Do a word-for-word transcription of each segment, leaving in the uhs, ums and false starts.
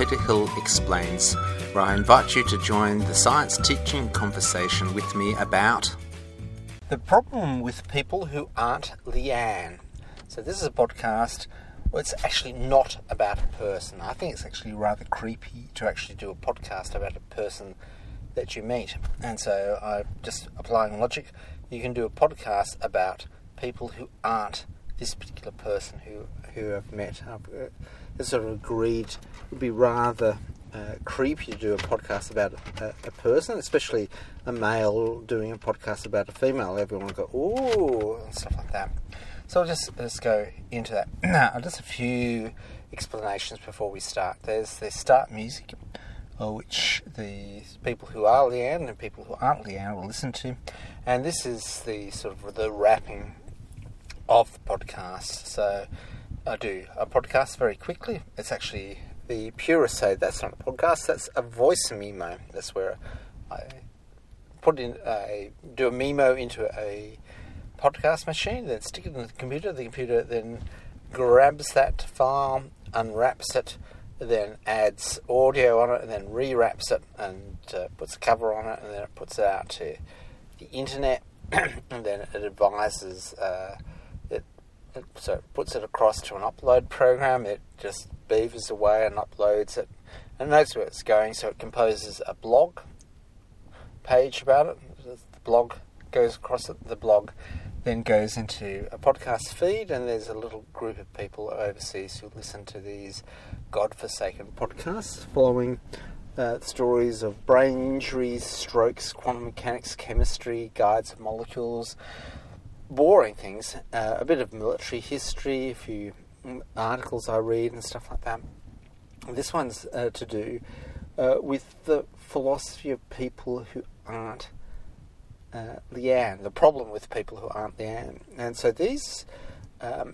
Peter Hill Explains, where I invite you to join the science teaching conversation with me about the problem with people who aren't Leanne. So this is a podcast where it's actually not about a person. I think it's actually rather creepy to actually do a podcast about a person that you meet. And so I'm just applying logic. You can do a podcast about people who aren't this particular person who who I've met. I've uh, sort of agreed it would be rather uh, creepy to do a podcast about a, a person, especially a male doing a podcast about a female. Everyone will go, ooh, and stuff like that. So I'll just, just go into that. Now, just a few explanations before we start. There's the start music, which the people who are Leanne and people who aren't Leanne will listen to. And this is the sort of the wrapping of the podcast. So I do a podcast very quickly. It's actually, the purists say that's not a podcast, that's a voice memo. That's where I put in a, do a memo into a podcast machine, then stick it in the computer. The computer then grabs that file, unwraps it, then adds audio on it, and then rewraps it and uh, puts a cover on it, and then it puts it out to the internet, and then it advises uh, it, it, so it puts it across to an upload program. It just beavers away and uploads it, and knows where it's going. So it composes a blog page about it. The blog goes across it. The blog then goes into a podcast feed, and there's a little group of people overseas who listen to these godforsaken podcasts following uh, stories of brain injuries, strokes, quantum mechanics, chemistry, guides of molecules, boring things, uh, a bit of military history, a few articles I read and stuff like that. This one's uh, to do uh, with the philosophy of people who aren't Uh, Leanne, the problem with people who aren't Leanne. And so these um,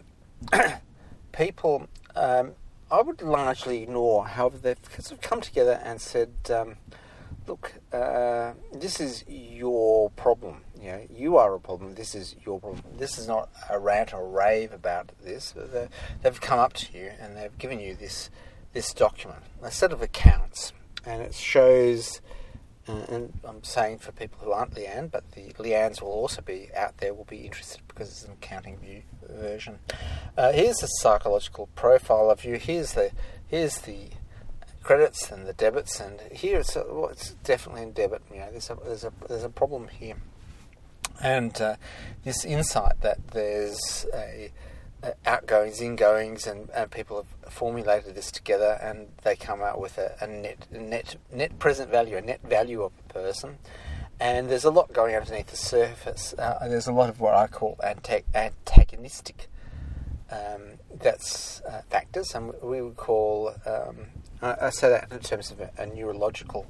people, um, I would largely ignore. However, they've sort of come together and said, um, look, uh, this is your problem. You know, you are a problem. This is your problem. This is not a rant or rave about this. They've come up to you and they've given you this this document, a set of accounts, and it shows. Uh, and I'm saying for people who aren't Leanne, but the Leannes will also be out there, will be interested because it's an accounting view version. Uh, here's a psychological profile of you. Here's the here's the credits and the debits, and here it's, a, well, it's definitely in debit. You know, there's a there's a there's a problem here, and uh, this insight that there's a Uh, outgoings, ingoings, and, and people have formulated this together, and they come out with a, a net, net, net present value, a net value of a person. And there's a lot going underneath the surface. Uh, there's a lot of what I call antag- antagonistic um, that's uh, factors, and we would call. Um, I, I say that in terms of a, a neurological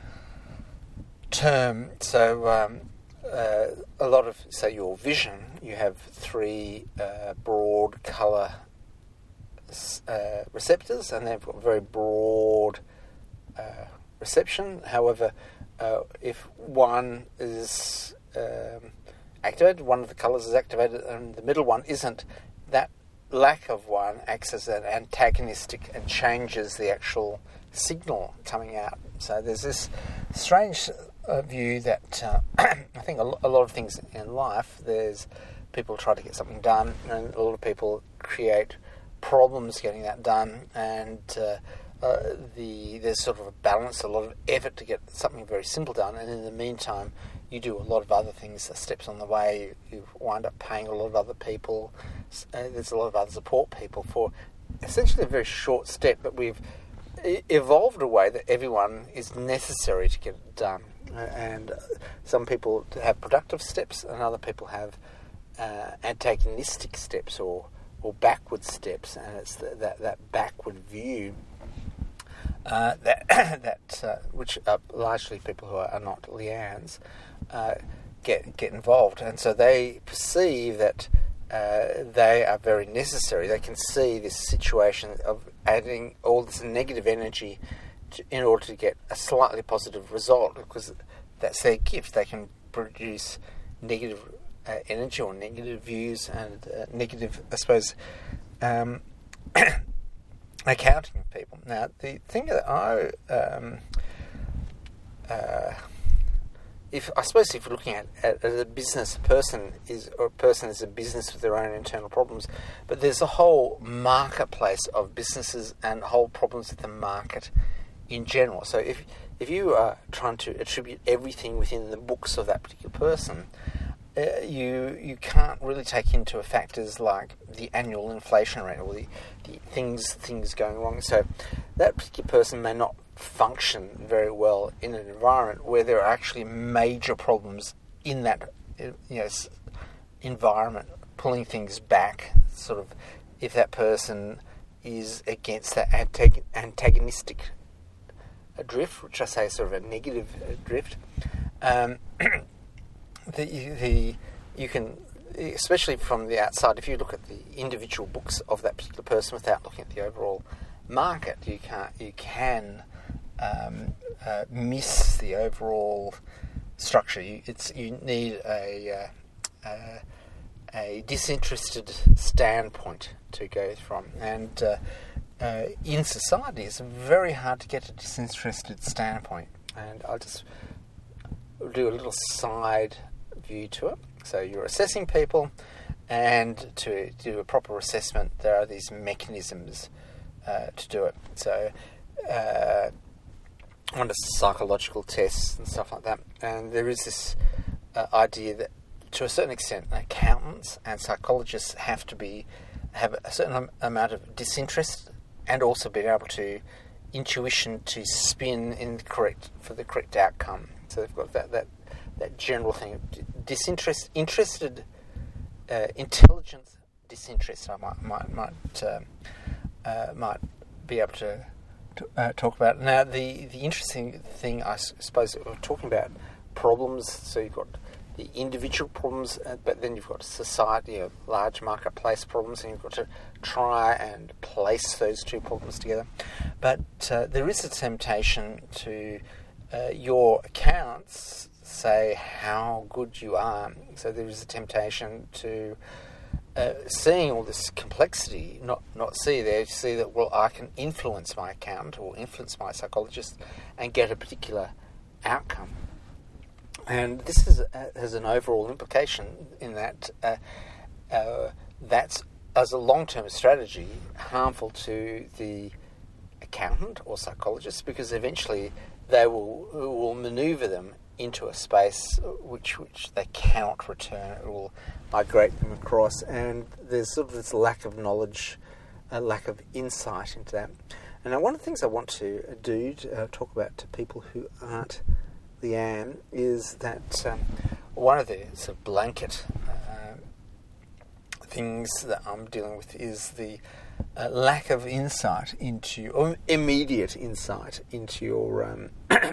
term. So. Um, Uh, a lot of, say, your vision, you have three uh, broad colour uh, receptors, and they've got very broad uh, reception. However, uh, if one is um, activated, one of the colours is activated, and the middle one isn't, that lack of one acts as an antagonistic and changes the actual signal coming out. So there's this strange uh, view that uh, I think a, lo- a lot of things in life, there's people try to get something done, and a lot of people create problems getting that done, and uh, uh, the there's sort of a balance, a lot of effort to get something very simple done, and in the meantime you do a lot of other things, steps on the way, you, you wind up paying a lot of other people, uh, there's a lot of other support people for essentially a very short step, but we've evolved a way that everyone is necessary to get it done. And some people have productive steps, and other people have uh, antagonistic steps or, or backward steps, and it's the, that that backward view uh, that that uh, which are largely people who are, are not Leannes uh, get get involved, and so they perceive that uh, they are very necessary. They can see this situation of adding all this negative energy in order to get a slightly positive result, because that's their gift. They can produce negative uh, energy or negative views and uh, negative, I suppose, um, accounting of people. Now, the thing that I, um, uh, if I suppose if you're looking at, at, at a business person is or a person is a business with their own internal problems, but there's a whole marketplace of businesses and whole problems with the market in general. So if if you are trying to attribute everything within the books of that particular person, uh, you you can't really take into factors like the annual inflation rate or the, the things things going wrong. So that particular person may not function very well in an environment where there are actually major problems in that you know environment, pulling things back. Sort of, if that person is against that antag- antagonistic drift, which I say is sort of a negative drift. Um, the, the you can, especially from the outside, if you look at the individual books of that particular person without looking at the overall market, you can't you can um, uh, miss the overall structure. You, it's you need a uh, uh, a disinterested standpoint to go from, and uh, uh, in society, it's very hard to get a disinterested standpoint. And I'll just do a little side view to it. So you're assessing people, and to do a proper assessment, there are these mechanisms uh, to do it. So uh, one is psychological tests and stuff like that. And there is this uh, idea that, to a certain extent, accountants and psychologists have to be have a certain amount of disinterest and also be able to intuition to spin in the correct for the correct outcome. So they've got that that, that general thing of disinterest, interested, uh, intelligence, disinterest. I might might might uh, uh, might be able to, to uh, talk about now. The the interesting thing, I suppose, we're talking about problems. So you've got the individual problems, uh, but then you've got society, a large marketplace problems, and you've got to try and place those two problems together. But uh, there is a temptation to uh, your accounts say how good you are. So there is a temptation to uh, seeing all this complexity, not not see there, see that, well, I can influence my accountant or influence my psychologist and get a particular outcome. And this is, uh, has an overall implication in that uh, uh, that's, as a long-term strategy, harmful to the accountant or psychologist, because eventually they will will manoeuvre them into a space which which they cannot return. It will migrate them across, and there's sort of this lack of knowledge, a lack of insight into that. And now one of the things I want to do, to uh, talk about to people who aren't Leanne, is that um, one of the sort of blanket uh, things that I'm dealing with is the uh, lack of insight into, or immediate insight into your um,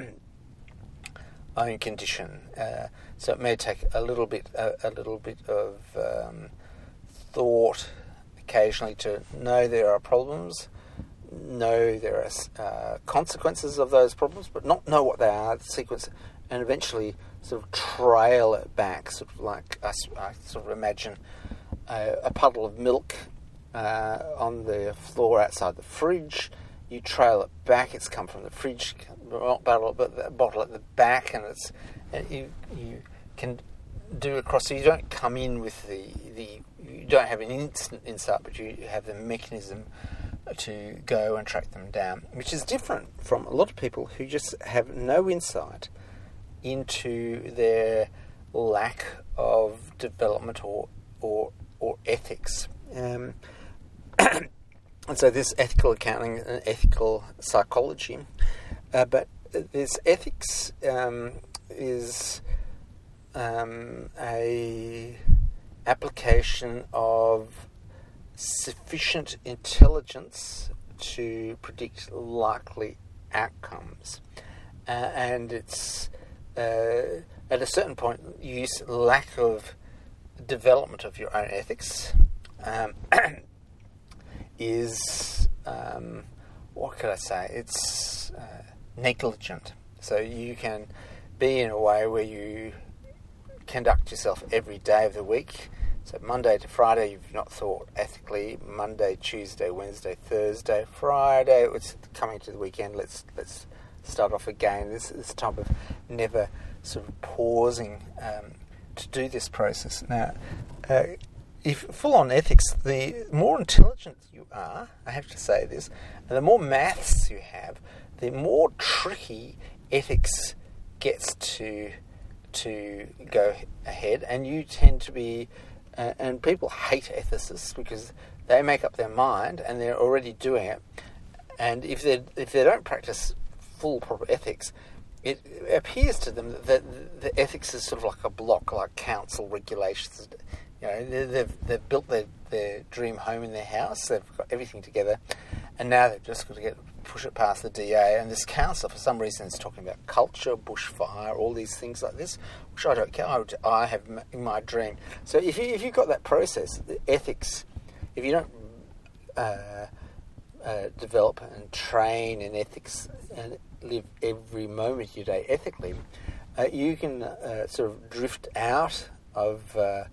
own condition. Uh, so it may take a little bit, a, a little bit of um, thought occasionally to know there are problems, know there are uh, consequences of those problems, but not know what they are, the sequence, and eventually sort of trail it back, sort of like I, I sort of imagine a, a puddle of milk uh, on the floor outside the fridge. You trail it back. It's come from the fridge bottle, but the bottle at the back, and it's and you you can do across. So you don't come in with the the you don't have an instant insight, but you have the mechanism to go and track them down, which is different from a lot of people who just have no insight into their lack of development or or, or ethics. Um, and so this ethical accounting and ethical psychology, uh, but this ethics um, is um, a application of sufficient intelligence to predict likely outcomes, uh, and it's uh, at a certain point you use lack of development of your own ethics um, is um, what could I say? It's uh, negligent. So you can be in a way where you conduct yourself every day of the week So Monday to Friday, you've not thought ethically. Monday, Tuesday, Wednesday, Thursday, Friday, it's coming to the weekend. Let's let's start off again. This this type of never sort of pausing um, to do this process. Now, uh, if full on ethics, the more intelligent you are, I have to say this, and the more maths you have, the more tricky ethics gets to to go ahead, and you tend to be. Uh, and people hate ethicists because they make up their mind and they're already doing it. And if they if they don't practice full proper ethics, it appears to them that the ethics is sort of like a block, like council regulations. You know, they've they've built their, their dream home in their house. They've got everything together, and now they've just got to get push it past the D A. And this council, for some reason, is talking about culture, bushfire, all these things like this, which I don't care. I, would, I have in my dream. So if you if you've got that process, the ethics, if you don't uh, uh, develop and train in ethics and live every moment of your day ethically, uh, you can uh, sort of drift out of. Uh,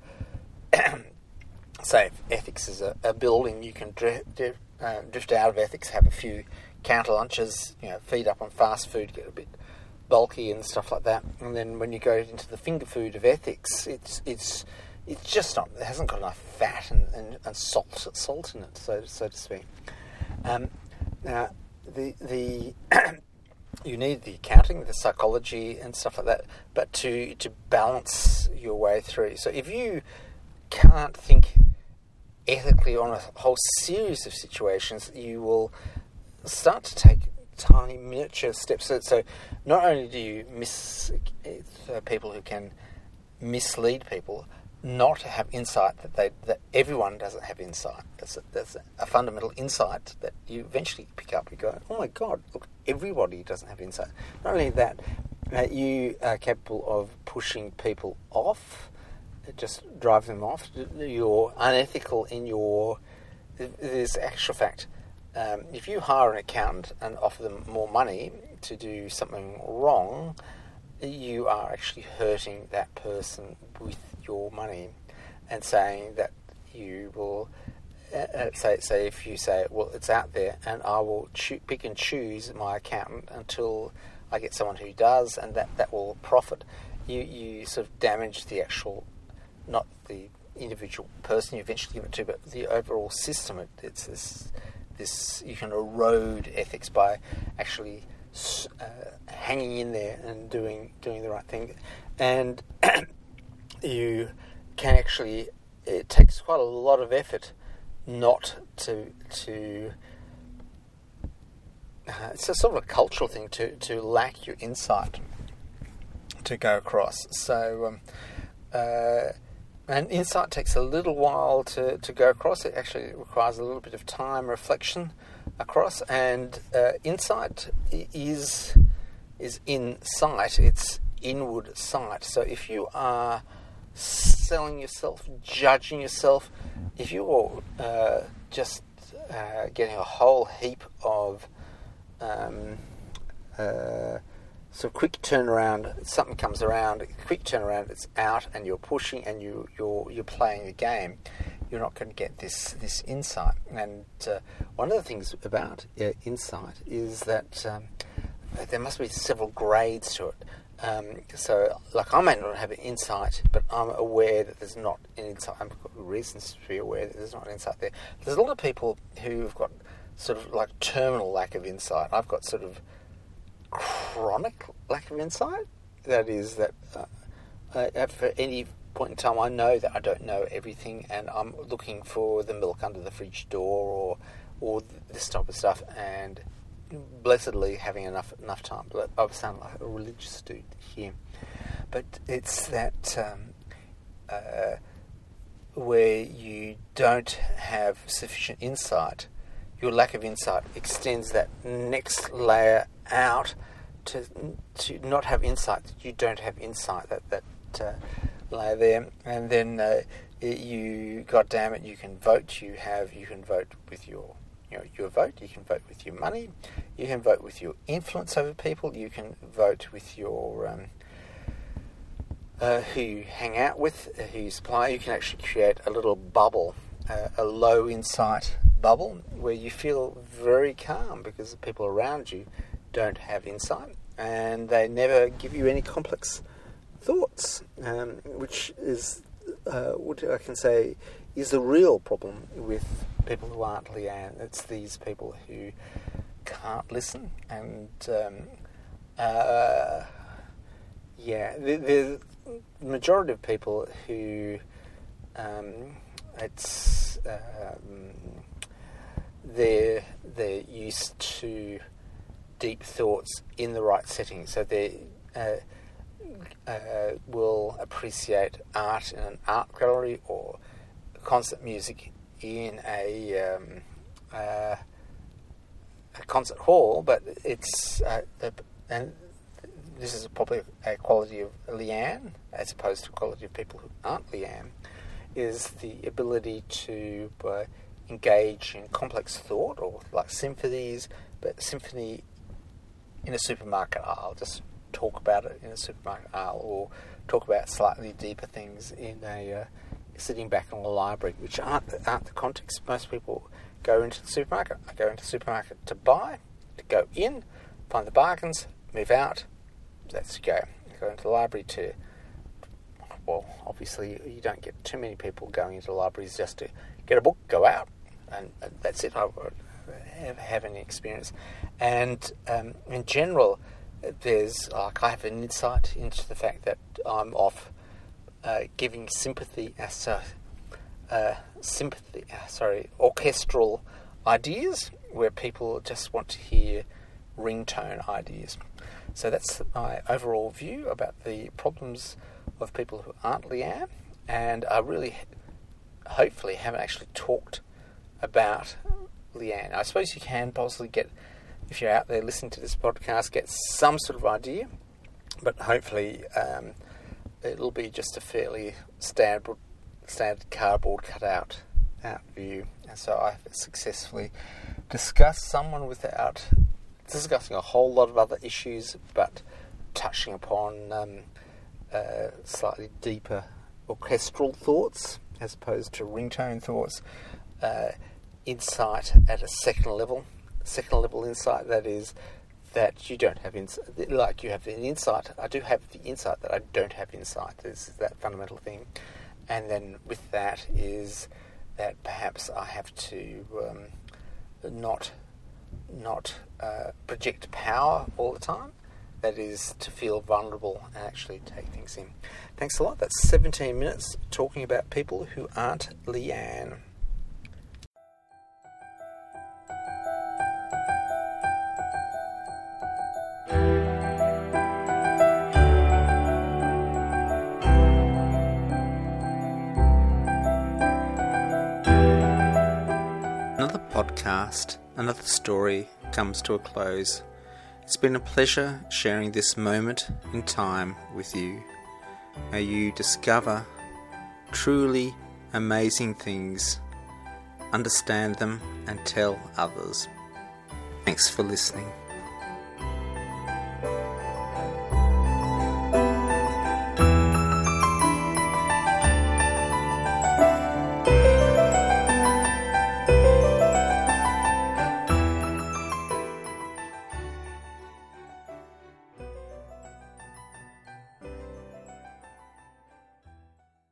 say if ethics is a, a building, you can drift, drift, uh, drift out of ethics, have a few counter lunches, you know, feed up on fast food, get a bit bulky and stuff like that. And then when you go into the finger food of ethics, it's it's it's just not, it hasn't got enough fat and, and, and salt salt in it, so so to speak. Um, now the the you need the accounting, the psychology and stuff like that, but to to balance your way through. So if you can't think ethically on a whole series of situations, you will start to take tiny miniature steps. So, so not only do you miss uh, people who can mislead people, not have insight that they that everyone doesn't have insight. That's a, that's a fundamental insight that you eventually pick up. You go, oh my God, look, everybody doesn't have insight. Not only that, uh, you are capable of pushing people off. Just drive them off. You're unethical in your. There's actual fact. Um, if you hire an accountant and offer them more money to do something wrong, you are actually hurting that person with your money, and saying that you will. Uh, say, say if you say, well, it's out there, and I will choo- pick and choose my accountant until I get someone who does, and that, that will profit. You you sort of damage the actual. Not the individual person you eventually give it to, but the overall system. It, it's this, this, you can erode ethics by actually uh, hanging in there and doing doing the right thing. And you can actually, it takes quite a lot of effort not to, to uh, it's a sort of a cultural thing to, to lack your insight to go across. So, um, uh, And insight takes a little while to, to go across. It actually requires a little bit of time, reflection across. And uh, insight is is in sight. It's inward sight. So if you are selling yourself, judging yourself, if you're uh, just uh, getting a whole heap of um, uh, So quick turnaround, something comes around, quick turnaround, it's out, and you're pushing, and you, you're you're playing the game. You're not going to get this this insight. And uh, one of the things about uh, insight is that um, there must be several grades to it. Um, so, like, I may not have an insight, but I'm aware that there's not an insight. I've got reasons to be aware that there's not an insight there. There's a lot of people who've got sort of like terminal lack of insight. I've got sort of chronic lack of insight. That is that uh, at for any point in time I know that I don't know everything, and I'm looking for the milk under the fridge door or or this type of stuff, and blessedly having enough enough time. But I sound like a religious dude here, but it's that um, uh, where you don't have sufficient insight. Your lack of insight extends that next layer out to to not have insight. You don't have insight, that that uh, layer there, and then uh, you, God damn it, you can vote. You have you can vote with your you know your vote. You can vote with your money. You can vote with your influence over people. You can vote with your um, uh, who you hang out with, uh, who you supply, you can actually create a little bubble, uh, a low insight bubble, where you feel very calm because the people around you don't have insight and they never give you any complex thoughts, um, which is uh, what I can say is the real problem with people who aren't Leanne. It's these people who can't listen, and um, uh, yeah, the, the majority of people who um, it's um, they're they're used to deep thoughts in the right setting, so they uh, uh, will appreciate art in an art gallery or concert music in a, um, uh, a concert hall, but it's uh, the, and this is probably a quality of Leanne as opposed to a quality of people who aren't Leanne, is the ability to uh, engage in complex thought, or like symphonies, but symphony in a supermarket aisle, just talk about it in a supermarket aisle, or talk about slightly deeper things in a uh, sitting back in a library, which aren't, aren't the context. Most people go into the supermarket. I go into the supermarket to buy, to go in, find the bargains, move out. That's go. You go into the library to, well, obviously you don't get too many people going into libraries just to get a book, go out, and, and that's it. I won't have, have any experience. And um, in general, there's like I have an insight into the fact that I'm off uh, giving sympathy as uh, uh, sympathy, uh, sorry, orchestral ideas where people just want to hear ringtone ideas. So that's my overall view about the problems of people who aren't Leanne, and I really, hopefully, haven't actually talked about Leanne. I suppose you can possibly get, if you're out there listening to this podcast, get some sort of idea, but hopefully um, it'll be just a fairly standard, standard cardboard cutout out view. And so I've successfully discussed someone without discussing a whole lot of other issues, but touching upon um, uh, slightly deeper orchestral thoughts as opposed to ringtone thoughts, uh, insight at a second level. Second level insight, that is, that you don't have insight, like you have an insight. I do have the insight that I don't have insight. This is that fundamental thing. And then with that is that perhaps I have to um, not not uh, project power all the time. That is, to feel vulnerable and actually take things in. Thanks a lot. That's seventeen minutes talking about people who aren't Leanne. Another podcast, another story comes to a close. It's been a pleasure sharing this moment in time with you. May you discover truly amazing things, understand them, and tell others. Thanks for listening.